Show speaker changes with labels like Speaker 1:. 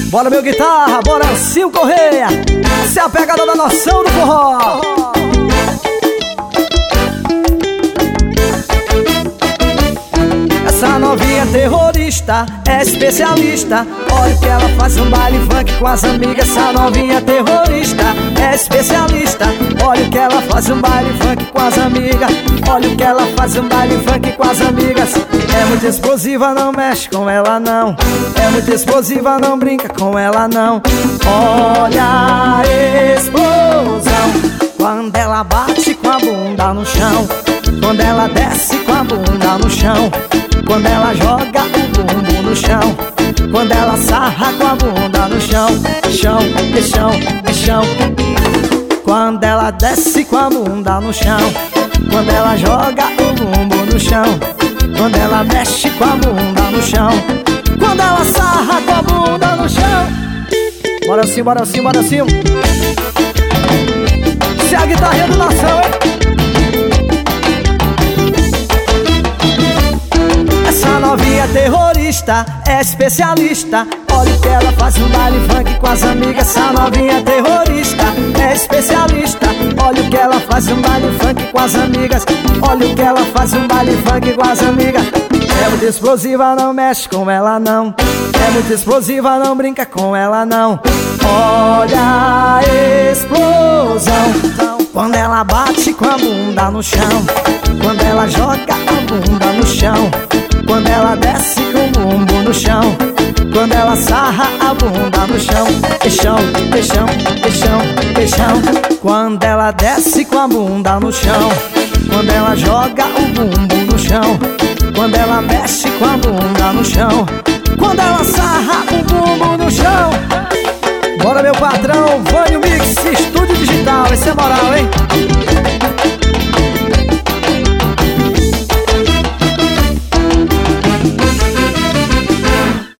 Speaker 1: Bora, meu guitarra, bora, Sil Correia. Essa é a pegada da noção do forró. Essa novinha terrorista é especialista. Olha o que ela faz um baile funk com as amigas. Essa novinha terrorista é especialista. Olha o que ela faz um baile funk com as amigas. Olha o que ela faz um baile funk com as amigas. É muito explosiva, não mexe com ela não. É muito explosiva, não brinca com ela não. Olha a explosão quando ela bate com a bunda no chão. Quando ela desce com a bunda no chão. Quando ela joga o bumbum no chão. Quando ela sarra com a bunda no chão. Chão, chão, chão. Quando ela desce com a bunda no chão. Quando ela joga o bumbum no chão. Quando ela mexe com a bunda no chão. Quando ela sarra com a bunda no chão. Bora sim, bora sim, bora sim. Se a guitarra do nação, hein? Essa novinha terrorista é especialista. Olha o que ela faz no baile funk com as amigas. Essa novinha terrorista é especialista. Olha o que ela faz no baile funk com as amigas. Olha o que ela faz no baile funk com as amigas. É muito explosiva, não mexe com ela não. É muito explosiva, não brinca com ela não. Olha a explosão quando ela bate com a bunda no chão. Quando ela joga a bunda no chão. Quando ela desce com o bumbum no chão. Quando ela sarra a bunda no chão. Chão, chão, chão, chão. Quando ela desce com a bunda no chão. Quando ela joga o bumbum no chão. Quando ela mexe com a bunda no chão. Quando ela sarra o bumbum no chão. Bora, meu patrão, Vânio Mix, Estúdio Digital. Esse é moral, hein?